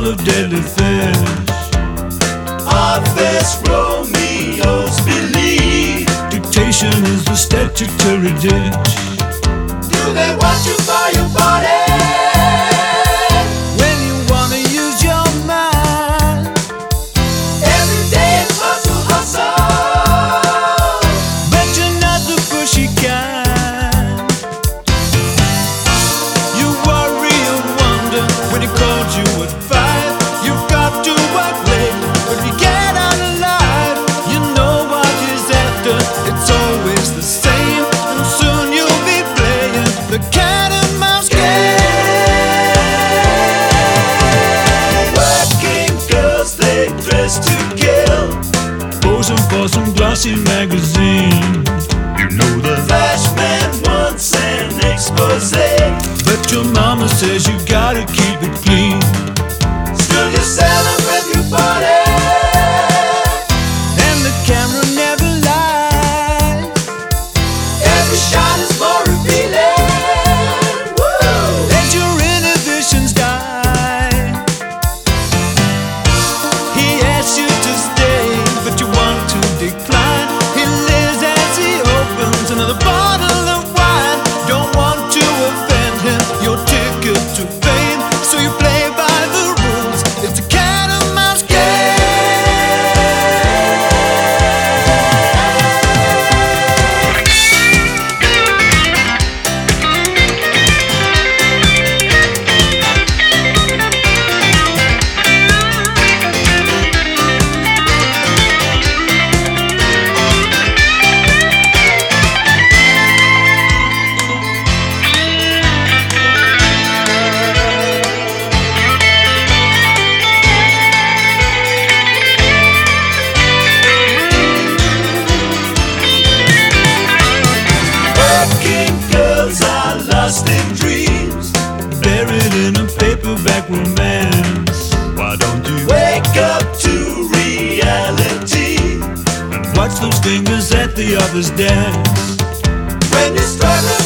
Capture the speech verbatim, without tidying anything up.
of deadly fish. Office Romeos believe Dictation is the statutory ditch. do they want you for your body? When you wanna use your mind, Every day it's hustle, hustle. but you're not the pushy kind. You worry and wonder when he called you at five. You've got to work late, but if you get out alive, you know what he's after. It's always the same, and soon you'll be playing the cat and mouse game. Working girls, they dress to kill. Posing for some glossy magazine. You know the Flash man wants an expose. but your mama says you gotta keep it clean. Still you celebrate your body. And the camera never lies. Every shot is more revealing. Woo! And your inhibitions die. He asks you to stay, but you want to decline. He lives as he opens another bottle of wine. Don't want to offend him, your ticket to fame. So you play by the rules. It's a cat and mouse game. Working girls are lost in dreams. Buried in a paperback romance. Why don't you Wake up to reality. watch those fingers at the other's dance? When you struggle